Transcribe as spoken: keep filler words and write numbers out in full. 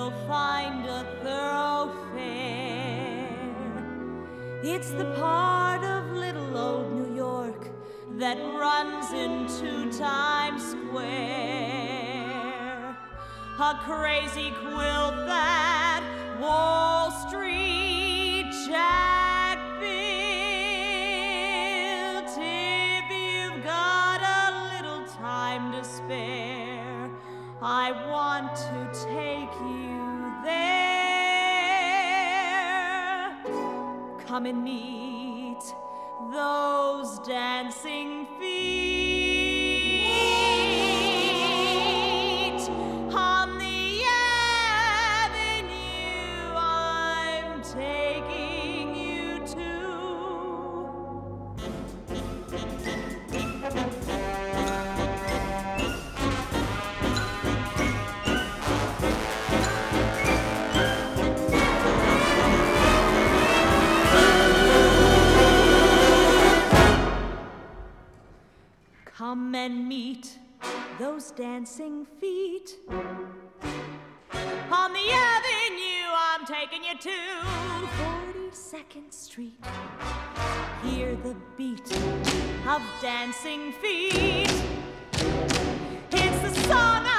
you'll find a thoroughfare. It's the part of little old New York that runs into Times Square. A crazy quilt that Wall Street Jack built. If you've got a little time to spare, I want to take you there. Come and meet those dancing feet on the avenue I'm taking you to. Come and meet those dancing feet on the avenue I'm taking you to. forty-second Street. Hear the beat of dancing feet. It's the song